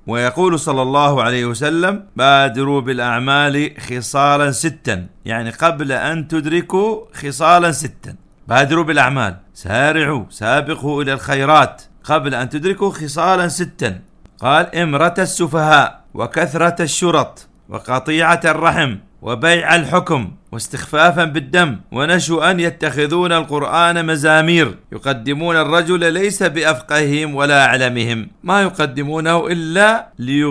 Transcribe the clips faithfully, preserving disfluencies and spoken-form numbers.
ويقول صلى الله عليه وسلم: بادروا بالأعمال خصالا ستا، يعني قبل أن تدركوا خصالا ستا. بادروا بالأعمال، سارعوا سابقوا إلى الخيرات قبل أن تدركوا خصالا ستا. قال: إمرة السفهاء، وكثرة الشرط، وقطيعة الرحم، وبيع الحكم، واستخفافا بالدم، ونشؤا يتخذون القرآن مزامير، يقدمون الرجل ليس بأفقههم ولا أعلمهم، ما يقدمونه إلا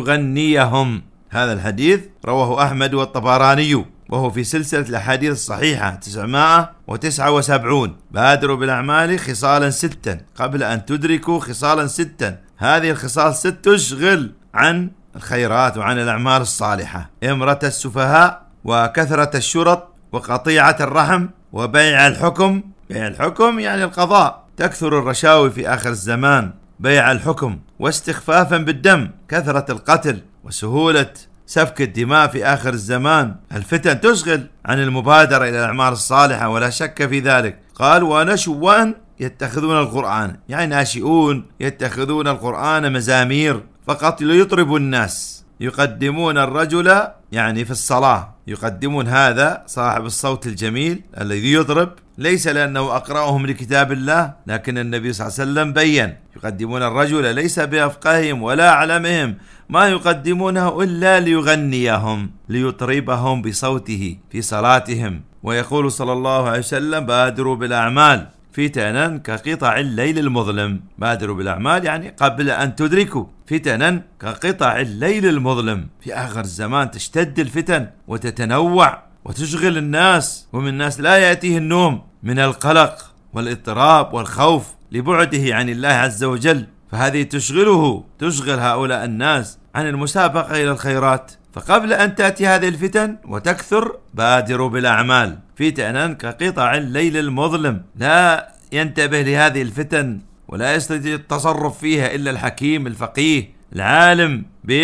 ليغنيهم. هذا الحديث رواه أحمد والطبراني، وهو في سلسلة الأحاديث الصحيحة تسعمائة وتسعة وسبعين. بادروا بالأعمال خصالا ستا قبل أن تدركوا خصالا ستا. هذه الخصال ست تشغل عن الخيرات وعن الأعمال الصالحة: إمرة السفهاء، وكثرة الشرط، وقطيعة الرحم، وبيع الحكم. بيع الحكم يعني القضاء، تكثر الرشاوي في آخر الزمان، بيع الحكم. واستخفافا بالدم، كثرة القتل وسهولة سفك الدماء في آخر الزمان. الفتن تشغل عن المبادرة إلى الأعمال الصالحة ولا شك في ذلك. قال: ونشوا يتخذون القرآن، يعني ناشئون يتخذون القرآن مزامير فقط ليطربوا الناس. يقدمون الرجل يعني في الصلاة، يقدمون هذا صاحب الصوت الجميل الذي يطرب، ليس لأنه أقرأهم لكتاب الله، لكن النبي صلى الله عليه وسلم بيّن: يقدمون الرجل ليس بأفقههم ولا أعلمهم، ما يقدمونه إلا ليغنيهم، ليطربهم بصوته في صلاتهم. ويقول صلى الله عليه وسلم: بادروا بالأعمال فتنا كقطع الليل المظلم. بادروا بالأعمال يعني قبل أن تدركوا، فتنا كقطع الليل المظلم. في آخر الزمان تشتد الفتن وتتنوع وتشغل الناس، ومن الناس لا يأتيه النوم من القلق والاضطراب والخوف لبعده عن الله عز وجل، فهذه تشغله، تشغل هؤلاء الناس عن المسابقة إلى الخيرات. فقبل أن تأتي هذه الفتن وتكثر، بادروا بالأعمال فتنا كقطع الليل المظلم. لا ينتبه لهذه الفتن ولا يستطيع التصرف فيها إلا الحكيم الفقيه العالم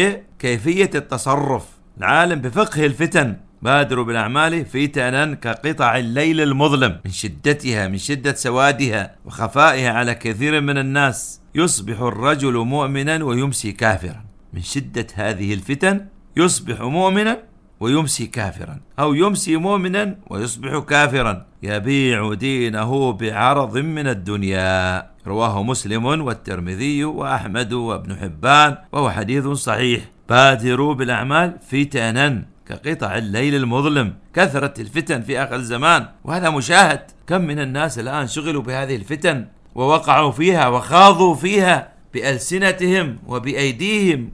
بكيفية التصرف، العالم بفقه الفتن. بادروا بالأعمال فتنا كقطع الليل المظلم، من شدتها، من شدة سوادها وخفائها على كثير من الناس. يصبح الرجل مؤمنا ويمسي كافرا. من شدة هذه الفتن يصبح مؤمنا ويمسي كافرا، أو يمسي مؤمنا ويصبح كافرا، يبيع دينه بعرض من الدنيا. رواه مسلم والترمذي وأحمد وابن حبان، وهو حديث صحيح. بادروا بالأعمال فتنا كقطع الليل المظلم. كثرت الفتن في آخر الزمان، وهذا مشاهد. كم من الناس الآن شغلوا بهذه الفتن ووقعوا فيها وخاضوا فيها بألسنتهم وبأيديهم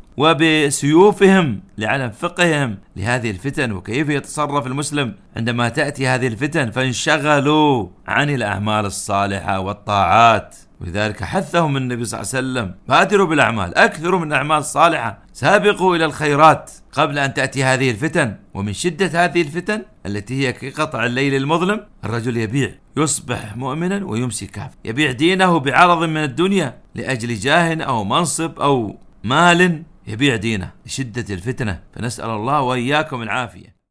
وبسيوفهم لعلم فقههم لهذه الفتن وكيف يتصرف المسلم عندما تأتي هذه الفتن، فانشغلوا عن الأعمال الصالحة والطاعات. ولذلك حثهم النبي صلى الله عليه وسلم: بادروا بالأعمال، أكثروا من الأعمال الصالحة، سابقوا إلى الخيرات قبل أن تأتي هذه الفتن. ومن شدة هذه الفتن التي هي كقطع الليل المظلم، الرجل يبيع، يصبح مؤمنا ويمسي كافر، يبيع دينه بعرض من الدنيا لأجل جاه أو منصب أو مال، يبيع دينه لشدة الفتنة. فنسأل الله وإياكم العافية.